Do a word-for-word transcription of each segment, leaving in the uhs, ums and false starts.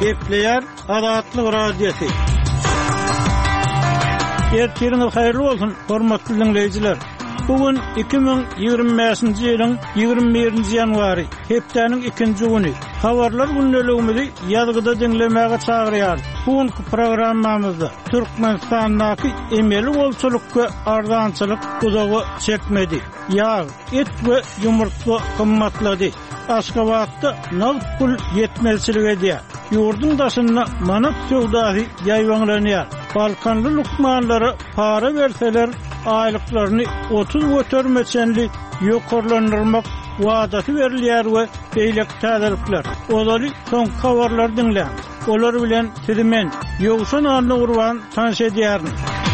Gepleyer Azatlyk Radiosu. Ertiriniz hayırlı olsun, hormatly dinleyijiler. Bugün iki bin ýygrimi beşinji ýylyň ýygrimi birinji ýanwary, hepdeniň ikinji güni. Habarlar günneligimizi ýazgyda dinlemäge çagyrýar. Bugünkü programmamyzda Türkmenistandaky emeli bolçulukka arzançylyk uzagy çekmedi. Ýağ, et we ýumurtga kymmatlady. Aşgabatda nagt pul yetmezçilik edýär. Ýurdun daşynda manat söwdasy ýaýwanlanýar. Balkanly lukmanlara para berseler, aýlyklaryny otuz götürmeçenli ýokarlandyrmak wadaty berilýär we beýlek täzelikler. Olary soň habarlar dinlä. Olar bilen sizimen ýogşan anly urban tanış edýärin.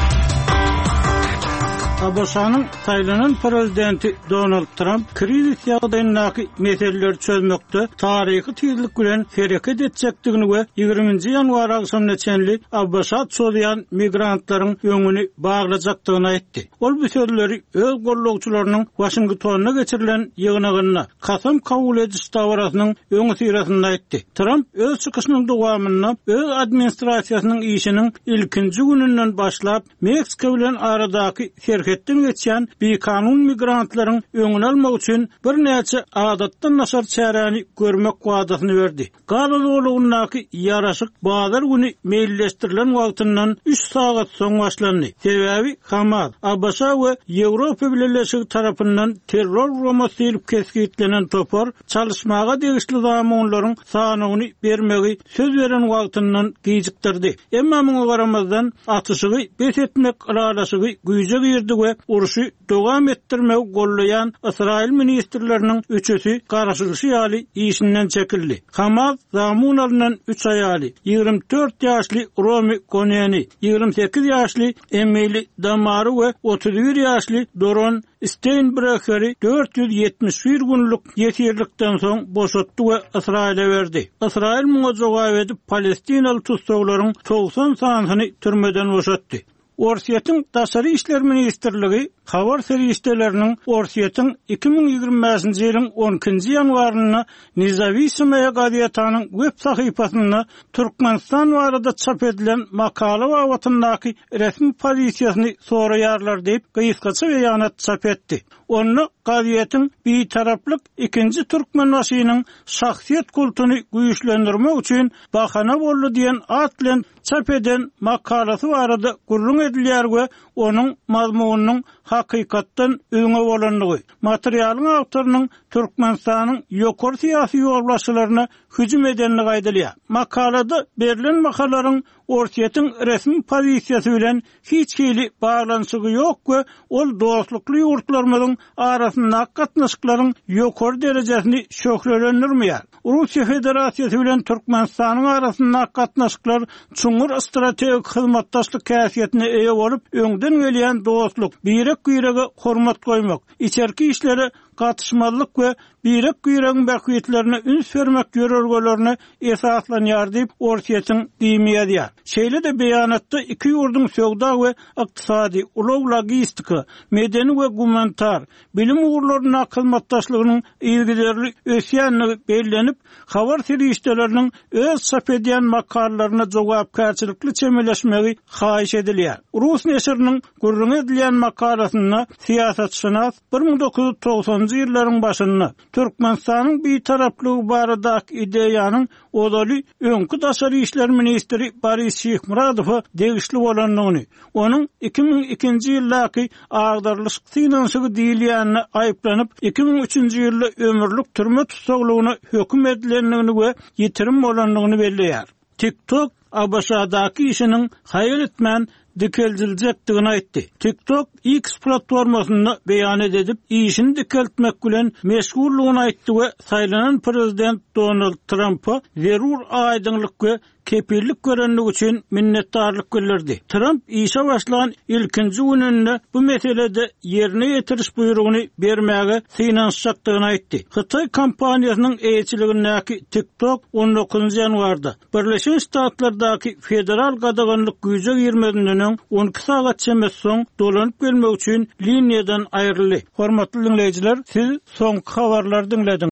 Abasanyň saýlanan prezidenti Donald Trump kriz ýagdaýyndaky meseleleri çözmekde taryhy tezlik bilen hereket etjekdigini we ýygrimiňji ýanwar agşamyna çenli Abbasat çöýän migrantlaryň öňüni baglajakdygyny aýtdy. Ol bu sözleri öz gollagçylarynyň Washingtonna geçirilen ýygynyna kasam kabul ediş dawrasynyň öňü sirasynda aýtdy. Trump öz çykyşynyň dowamyny öz administrasiýasynyň işiniň ilkinji gününden başlap Meksika bilen aradaky herketden geçen bir kanun migrantlaryň öňüni almak üçin bir näçe adatdan naşar çäreni görmek wadatyny berdi. Galadowlugynaky ýaraşyk bazar güni meýilleşdirilen wagtyndan üç sagat soň başlandy. Sebebi Hamas, Abbasa we Ýewropa Birleşigi tarapyndan terror romasy edip keskitlenen topar çalışmaga degişli zamanlaryň sanyny bermegi söz beren wagtyndan gijikdirdi. Emma muňa garamazdan atışygy beş etmek aralaşygy güýje girdi we uruşy dowam etdirmek gollayan Israil ministrleriniň üçüsi garaşygy ýaly işinden çekildi. Hamas zamanlarynyň üç aýaly, ýygrimi dört ýaşly Romy Koneni, ýygrimi sekiz ýaşly Emily Damary we otuz bir ýaşly Doron Steinbrecher'i dört yüz yetmiş bir günlük ýetirlikden soň boşatdy we Israil'e berdi. Israil muňa jogap edip Palestinaly tutsaglaryň doksan sanyny türmeden boşatdy. Orsiýetin Daşary işler ministrligi habar serýişleriniň Orsiýetin iki bin ýygrimi beşinji ýylyň on ikinji ýanwaryna Nizavi Sümeye gazetanyň web sahypasynda Türkmenistan barada çap edilen makala wagtyndaky resmi pozisiýasyny soraýarlar diýip gysgaça beýanat çap etdi. Onu gazetin bir taraplyk ikinji türkmen wasynyň şahsiýet kultuny güýçlendirmek üçin bahana boldy diýen at bilen çap eden makalasy barada gurrun edilýär we onuň mazmunynyň hakykatdan öňe bolanlygy, materialyň awtorynyň Türkmenistanyň ýokary syýasy ýolbaşçylaryna hüjüm edenligi aýdylýar. Makalada berilen makalaryň Orsiýetin resmi pozisiýasy bilen hiç hili baglanşygy ýok we ol dostlukly ýurtlarymyň arasynda gatnaşyklaryň ýokary derejesini şöhretlendirmeýär. Russiýa Federasiýasy bilen Türkmenistanyň arasynda gatnaşyklar çuňur strategik hyzmatdaşlyk käsiýetine eýe bolup, öňden gelýän dostluk, birek güýrege hormat goýmak, içerki işlere gatışmalyk we birek güýregiň bäküýetlerine üns bermek ýörelgelerini esaslanýar diýip Orsiýetin diýimi ýazýar. Şeýle de beýanatda iki ýurdun söwda we ykdysady, ulug logistika, medeni we gumanitar bilim ugrlaryna hyzmatdaşlygynyň ilgiderli ösýänligi bellenip, habar serýişleriniň öz çap edýän makalalaryna jogapkärçilikli çemeleşmegi haýyş edilýär. Rus neşriniň gurrun edilýän makalasyna siýasatçynas bir ming dokuz yüz togsonjy ýyllaryň başynda Türkmenistanyň bir taraplygy baradaky ideýanyň odaly öňkü daşary işler ministri Boris Şeýhmuradow degişli bolanlygyny, onuň iki bin ikinji ýyldaky agdarlyk synanşygy diýilýänine aýyplanyp iki bin üçünji ýylda ömürlük türme tutsaglygyna höküm edilenligini we ýetirim bolanlygyny belleýär. TikTok Abbasadaky işiniň haýal etmän dikeljiljekdigini aýtdy. TikTok X platformasyny beýan edip, işini dikeltmek bilen meşgullygyny aýtdy we saýlanan prezident Donald Trump'a zerur aýdyňlyk we kepillik görenlik üçin minnetdarlyk bildirdi. Trump işe başlayan ilkinji gününde bu meselede yerine ýetiriş buýrugyny bermäge synanşjakdygyny aýtdy. Hytaý kompaniýasynyň eýçiligindäki TikTok on dokuzunji ýanwarda Birleşik Ştatlardaky federal gadaganlyk güýje girmedinden on iki sagat çemes soň dolanyp gelmek üçin liniýadan aýryldy. Hormatly dinleýijiler, siz soňky habarlary dinlediniz.